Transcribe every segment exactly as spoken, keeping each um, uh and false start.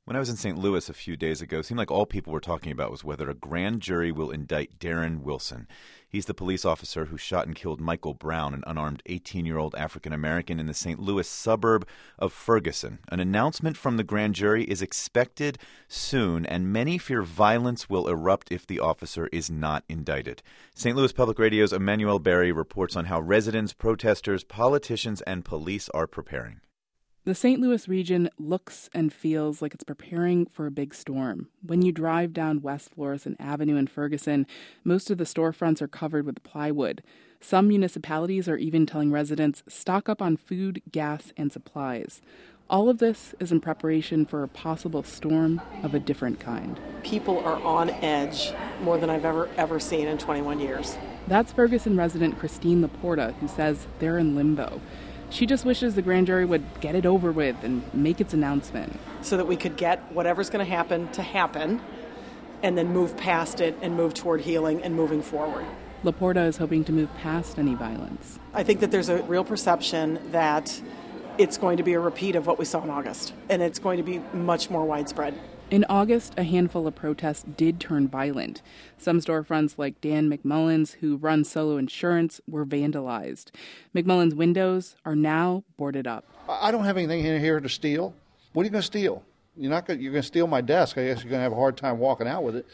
When I was in Saint Louis a few days ago, it seemed like all people were talking about was whether a grand jury will indict Darren Wilson. He's the police officer who shot and killed Michael Brown, an unarmed eighteen-year-old African-American in the Saint Louis suburb of Ferguson. An announcement from the grand jury is expected soon, and many fear violence will erupt if the officer is not indicted. Saint Louis Public Radio's Emmanuel Berry reports on how residents, protesters, politicians, and police are preparing. The Saint Louis region looks and feels like it's preparing for a big storm. When you drive down West Florissant Avenue in Ferguson, most of the storefronts are covered with plywood. Some municipalities are even telling residents stock up on food, gas, and supplies. All of this is in preparation for a possible storm of a different kind. People are on edge more than I've ever, ever seen in twenty-one years. That's Ferguson resident Christine Laporta, who says they're in limbo. She just wishes the grand jury would get it over with and make its announcement. So that we could get whatever's going to happen to happen and then move past it and move toward healing and moving forward. Laporta is hoping to move past any violence. I think that there's a real perception that it's going to be a repeat of what we saw in August, and it's going to be much more widespread. In August, a handful of protests did turn violent. Some storefronts like Dan McMullen's, who runs Solo Insurance, were vandalized. McMullen's windows are now boarded up. I don't have anything in here to steal. What are you going to steal? You're not going. You're going to steal my desk. I guess you're going to have a hard time walking out with it.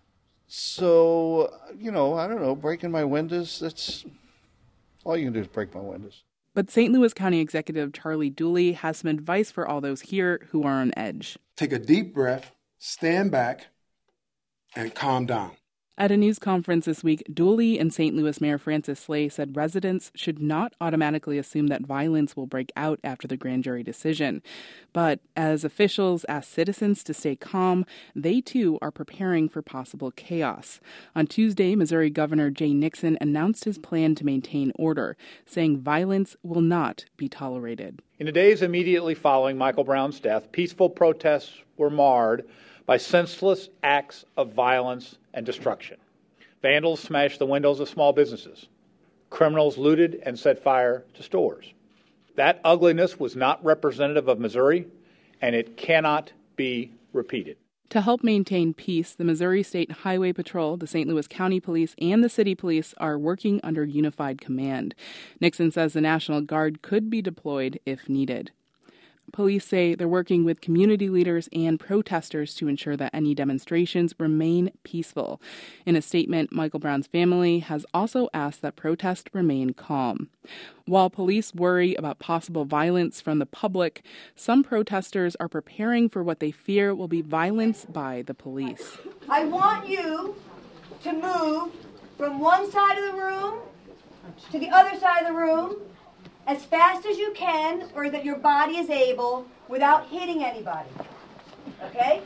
So, you know, I don't know, breaking my windows, that's all you can do is break my windows. But Saint Louis County Executive Charlie Dooley has some advice for all those here who are on edge. Take a deep breath, stand back, and calm down. At a news conference this week, Dooley and Saint Louis Mayor Francis Slay said residents should not automatically assume that violence will break out after the grand jury decision. But as officials ask citizens to stay calm, they too are preparing for possible chaos. On Tuesday, Missouri Governor Jay Nixon announced his plan to maintain order, saying violence will not be tolerated. In the days immediately following Michael Brown's death, peaceful protests were marred by senseless acts of violence and destruction. Vandals smashed the windows of small businesses. Criminals looted and set fire to stores. That ugliness was not representative of Missouri, and it cannot be repeated. To help maintain peace, the Missouri State Highway Patrol, the Saint Louis County Police, and the City Police are working under unified command. Nixon says the National Guard could be deployed if needed. Police say they're working with community leaders and protesters to ensure that any demonstrations remain peaceful. In a statement, Michael Brown's family has also asked that protests remain calm. While police worry about possible violence from the public, some protesters are preparing for what they fear will be violence by the police. I want you to move from one side of the room to the other side of the room as fast as you can, or that your body is able, without hitting anybody. Okay?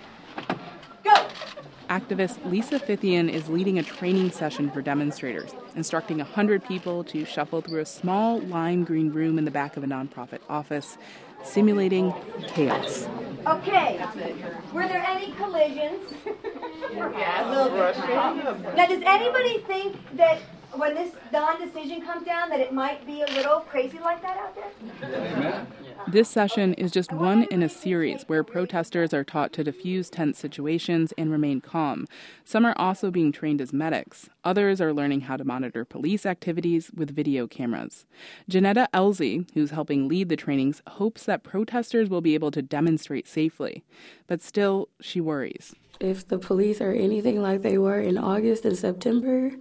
Go! Activist Lisa Fithian is leading a training session for demonstrators, instructing one hundred people to shuffle through a small lime green room in the back of a nonprofit office, simulating chaos. Okay. Were there any collisions? Yes. A little bit. Now, does anybody think that when this non-decision comes down, that it might be a little crazy like that out there? Amen. This session is just one in a series where protesters are taught to diffuse tense situations and remain calm. Some are also being trained as medics. Others are learning how to monitor police activities with video cameras. Janetta Elsie, who's helping lead the trainings, hopes that protesters will be able to demonstrate safely. But still, she worries. If the police are anything like they were in August and September,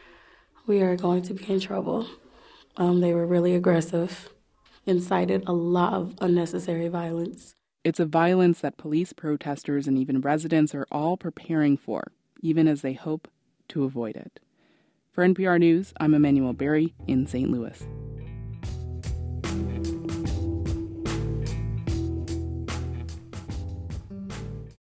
we are going to be in trouble. Um, they were really aggressive, incited a lot of unnecessary violence. It's a violence that police, protesters, and even residents are all preparing for, even as they hope to avoid it. For N P R News, I'm Emmanuel Berry in Saint Louis.